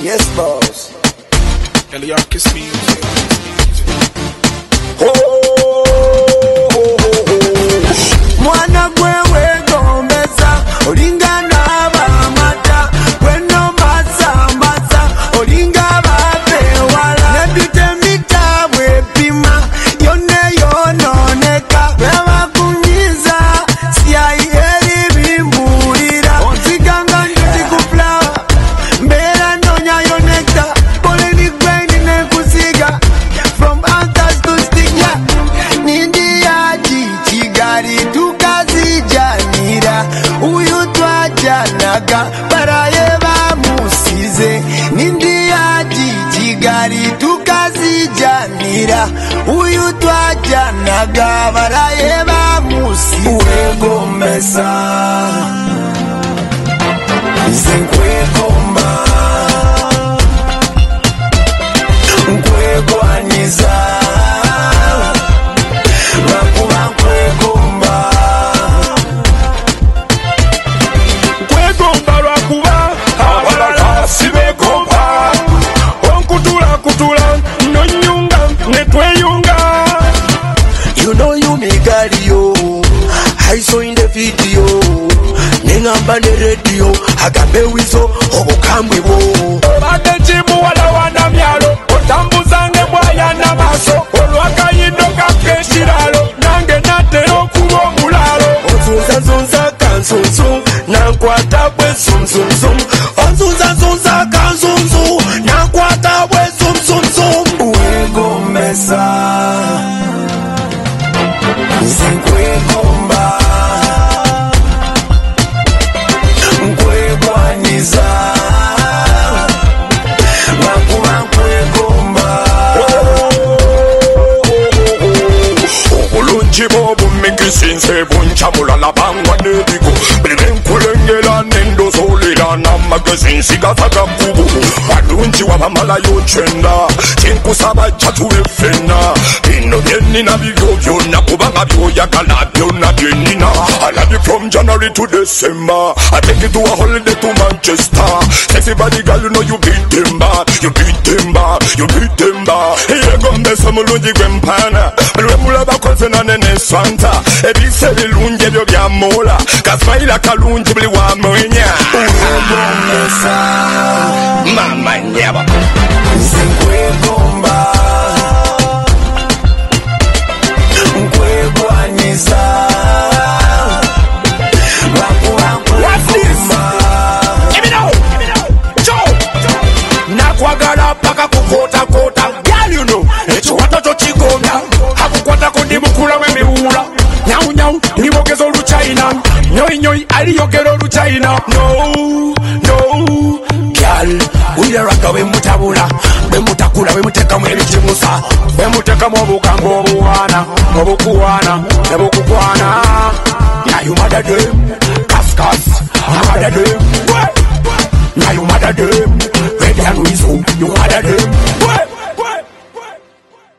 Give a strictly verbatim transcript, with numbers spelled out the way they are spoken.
Yes, boss. Kelly Arcus music. Oh, oh, oh, oh. Mwana gwewe gombeza, olinga na bamata, weno masa masa, olinga babe wala. Nebite mitabwe pima, yone yononeka, beba kunyiza, siya yeri bimbulira. Onziganga njuti kuflawa, mbera nonya yonekta, pole ni gwendi ne kusiga, from answers to stick. Nindi yaji chigari tukazijanira, uyu twajanaga baraye bamusize. Nindi yaji chigari tukazijanira, uyu twajanaga baraye bamusize. Uwegomesa nzenkwegomba nkwegwaniza I saw in the video, nengamba ne radio, agambe wizo, obukambwe wo. Obade chimu wala wana myalo, otambuzange bwaya na maso, olwaka yindoka keshiralo, nange natero kubo mulalo. Onzunza zunza kanzunzu, nankwata bwe zum zum zum. Onzunza zunza kanzunzu, nankwata bwe zum zum zum. Uwegomesa nzenkwegomba nkwegwaniza wakuba nkwegomba. Obulungi bw'obumigisinze buncamula bangwa n'ebigo, buli benkulengera n'endozolera n'amagezi nsigasa gakubu. Walungi wabamalayo kyenda, kinkusaba jja tube ffenna, bino byennina bibyo byonna kubanga byoyagala byonna byennina. I love you from January to December, I take you to a holiday to Manchester. Sexy body girl, you know you beat them bad, you beat them bad, you beat them bad. Yegombesa mulungi gwempana, buli mulaba konse nanene swanta, ebise bilungi ebyo byamola, kasmaila kalungi buli wamwenya. Uwegomesa mama nyaba nzenkwegomba nkwegwaniza wakuba nkwegomba. nakwagala paka kukota kota, girl you know ekiwato kyo kigonda, akukwatako ndimukula wemiwula, nyau nyau ndimogeza oluchina, nyoi nyoi aliyogera oluchina. No no girl, uyeraka wemutabula, wemutakula wemutekamu ebikimusa, wemutekamu obugambo obuwaana obukuwaana nebukukwana. Now you mother them, kas kas, mother them.